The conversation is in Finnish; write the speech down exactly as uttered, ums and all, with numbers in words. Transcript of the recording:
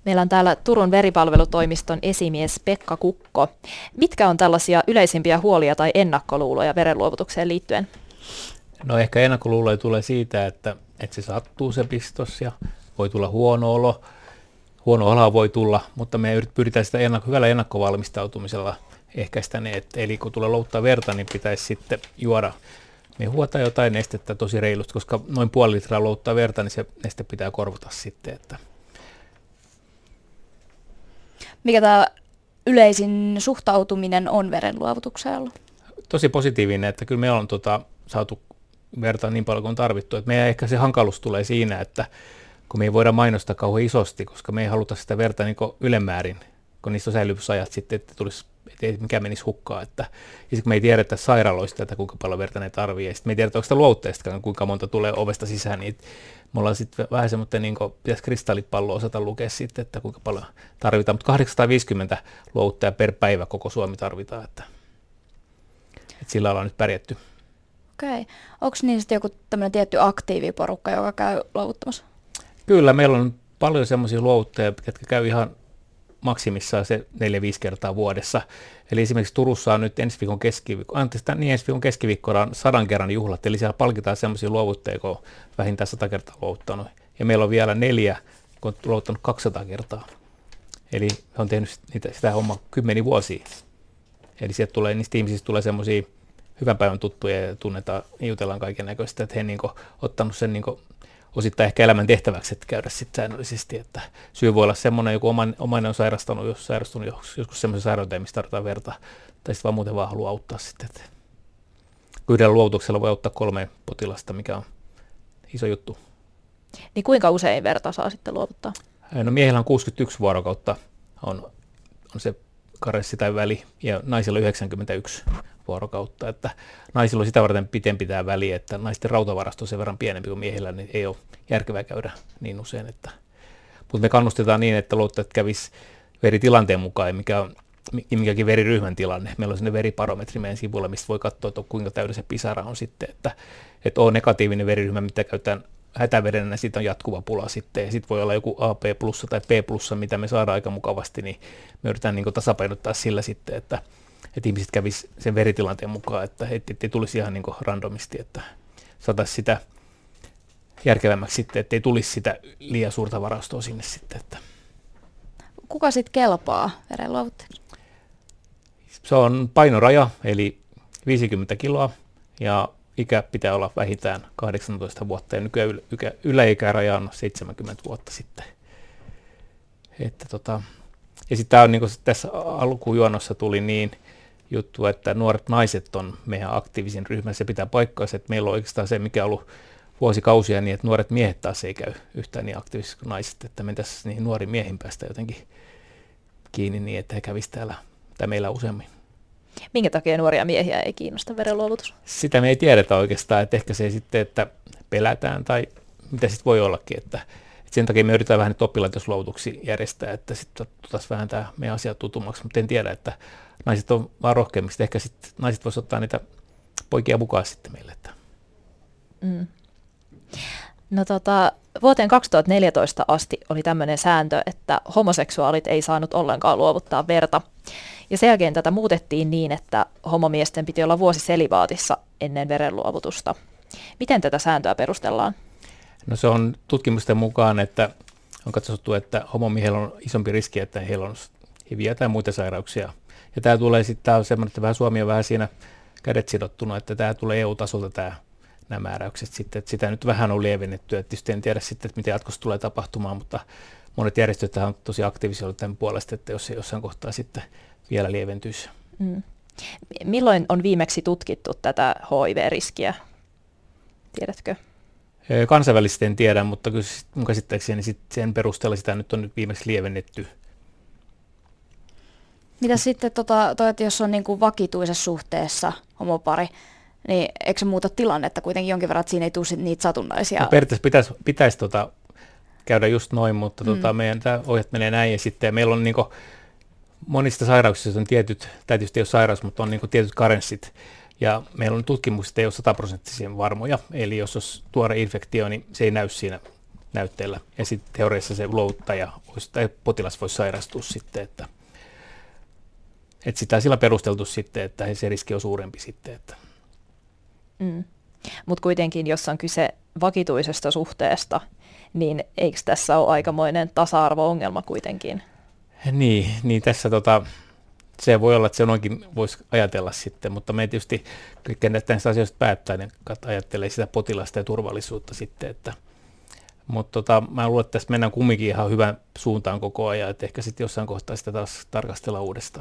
Meillä on täällä Turun veripalvelutoimiston esimies Pekka Kukko. Mitkä on tällaisia yleisimpiä huolia tai ennakkoluuloja verenluovutukseen liittyen? No ehkä ennakkoluuloja tulee siitä, että, että se sattuu se pistos ja voi tulla huono olo. Huono olo voi tulla, mutta me pyritään sitä ennakko, hyvällä ennakkovalmistautumisella ehkäistä ne. Eli kun tulee louttaa verta, niin pitäisi sitten juoda mehua tai jotain nestettä tosi reilusti, koska noin puoli litraa louttaa verta, niin se neste pitää korvata sitten. Että Mikä tämä yleisin suhtautuminen on verenluovutukseen ollut? Tosi positiivinen, että kyllä me on tota, saatu verta niin paljon kuin on tarvittu. Että meidän ehkä se hankaluus tulee siinä, että kun me ei voida mainostaa kauhean isosti, koska me ei haluta sitä verta niin ylemmäärin, kun niissä on säilyvysajat sitten, että tulisi, ettei mikään menisi hukkaan. Että, ja sitten kun me ei tiedetä sairaaloista, että kuinka paljon verta ne tarvii, ja sitten me ei tiedetä, onko sitä luotteestakaan, kuinka monta tulee ovesta sisään, niin me ollaan sitten vähän semmoinen, niin kuin pitäisi kristallipallo osata lukea sitten, että kuinka paljon tarvitaan, mutta kahdeksansataaviisikymmentä luovuttajaa per päivä koko Suomi tarvitaan, että, että sillä ollaan nyt pärjätty. Okei. Onko niin sitten joku tämmöinen tietty aktiiviporukka, joka käy luovuttamassa? Kyllä, meillä on paljon semmoisia luovuttajia, jotka käy ihan maksimissaan se neljä viisi kertaa vuodessa. Eli esimerkiksi Turussa on nyt ensi viikon keskiviikko, anteeksi, niin ensi viikon keskiviikkona on sadan kerran juhlat, eli siellä palkitaan semmoisia luovuttajia, kun on vähintään sata kertaa luovuttanut. Ja meillä on vielä neljä, kun on luovuttanut kaksisataa kertaa. Eli he on tehnyt niitä, sitä hommaa kymmeniä vuosia. Eli sieltä tulee, niistä ihmisistä tulee semmoisia hyvän päivän tuttuja ja tunnetaan, jutellaan kaiken näköistä, että he niin kuin ottanut sen niin kuin osittain ehkä elämän tehtäväksi, että käydä sitten säännöllisesti, että syy voi olla semmoinen, joku oman, omainen on sairastanut, jos sairastunut joskus semmoisen sairauteen, missä tarvitaan verta, tai sitten vaan muuten vaan haluaa auttaa sitten. Että yhdellä luovutuksella voi auttaa kolme potilasta, mikä on iso juttu. Niin kuinka usein verta saa sitten luovuttaa? No miehillä on kuusikymmentäyksi vuorokautta, on, on se karenssi tai väli, ja naisilla yhdeksänkymmentäyksi vuorokautta, että naisilla on sitä varten pitempi tämä väli, että naisten rautavarasto on sen verran pienempi kuin miehillä, niin ei ole järkevää käydä niin usein. Että. Mutta me kannustetaan niin, että luottajat kävisi veritilanteen mukaan, mikä on mikäkin veriryhmän tilanne. Meillä on sinne veriparometri meidän sivuilla, mistä voi katsoa, että kuinka täyden se pisara on sitten, että, että on negatiivinen veriryhmä, mitä käytetään hätävedenä, siitä on jatkuva pula sitten, ja sitten voi olla joku A P plussa tai P plussa, mitä me saadaan aika mukavasti, niin me yritetään niin kuin tasapainottaa sillä sitten, että että ihmiset kävisi sen veritilanteen mukaan, että ei tulisi ihan niin kuin randomisti, että saataisiin sitä järkevämmäksi sitten, että ei tulisi sitä liian suurta varastoa sinne sitten. Että. Kuka sitten kelpaa verenluovuttajaksi? Se on painoraja, eli viisikymmentä kiloa, ja ikä pitää olla vähintään kahdeksantoista vuotta, ja nykyään ylä- yläikäraja on seitsemänkymmentä vuotta sitten. Että tota, ja sitten tämä on niin kuin tässä alkujuonnossa tuli niin juttu, että nuoret naiset on meidän aktiivisin ryhmä. Se pitää paikkaansa, että meillä on oikeastaan se, mikä on ollut vuosikausia, niin että nuoret miehet taas ei käy yhtään niin aktiivisesti kuin naiset, että mentäisiin niihin nuoriin miehiin päästä jotenkin kiinni niin, että he kävisivät täällä tai meillä useammin. Minkä takia nuoria miehiä ei kiinnosta verenluovutus? Sitä me ei tiedetä oikeastaan, että ehkä se sitten, että pelätään tai mitä sitten voi ollakin, että sen takia me yritetään vähän nyt oppilaitosluovutuksia järjestää, että sitten otetaan vähän tämä meidän asia tutummaksi, mutta en tiedä, että naiset on vaan rohkeammiksi. Ehkä sitten naiset voisivat ottaa niitä poikia mukaan sitten meille. Että. Mm. No tota, vuoteen kaksituhattaneljätoista asti oli tämmöinen sääntö, että homoseksuaalit ei saanut ollenkaan luovuttaa verta. Ja sen jälkeen tätä muutettiin niin, että homomiesten piti olla vuosi selibaatissa ennen verenluovutusta. Miten tätä sääntöä perustellaan? No se on tutkimusten mukaan, että on katsottu, että homomiehillä on isompi riski, että heillä on H I V:iä tai muita sairauksia. Ja tämä tulee sitten, tämä on semmoinen, että vähän Suomi on vähän siinä kädet sidottuna, että tämä tulee E U-tasolta tämä, nämä määräykset sitten, että sitä nyt vähän on lievennetty, että tietysti en tiedä sitten, että mitä jatkossa tulee tapahtumaan, mutta monet järjestöt on tosi aktiivisia ollut tämän puolesta, että jos se jossain kohtaa sitten vielä lieventyisi. Mm. Milloin on viimeksi tutkittu tätä H I V-riskiä? Tiedätkö? Kansainvälisesti en tiedä, mutta kyllä mun käsittääkseni niin sen perusteella sitä nyt on nyt viimeksi lievennetty. Mitä sitten, tota, toi, että jos on niin kuin vakituisessa suhteessa homopari, niin eikö se muuta tilannetta kuitenkin jonkin verran, että siinä ei tule niitä satunnaisia? No, periaatteessa pitäisi, pitäisi tota, käydä just noin, mutta mm. tota, meidän tämä ohjat menee näin ja sitten ja meillä on niin kuin, monista sairauksista on tietyt, tai tietysti ei ole sairaus, mutta on niin kuin, tietyt karenssit. Ja meillä on tutkimukset, ei ole sataprosenttisia varmoja, eli jos olisi tuore infektio, niin se ei näy siinä näytteellä. Ja sitten teoriassa se luovuttaja voisi, tai potilas voisi sairastua sitten, että, että sitä on sillä perusteltu sitten, että se riski on suurempi sitten. Että. Mm. Mutta kuitenkin, jos on kyse vakituisesta suhteesta, niin eikö tässä ole aikamoinen tasa-arvo-ongelma kuitenkin? Niin, niin tässä tota, se voi olla, että se noinkin voisi ajatella sitten, mutta me tietysti näistä asioista päättää, niin ajattelee sitä potilasta ja turvallisuutta sitten, että mutta tota, mä luulen, että tässä mennään kumminkin ihan hyvän suuntaan koko ajan, että ehkä sitten jossain kohtaa sitä taas tarkastella uudestaan.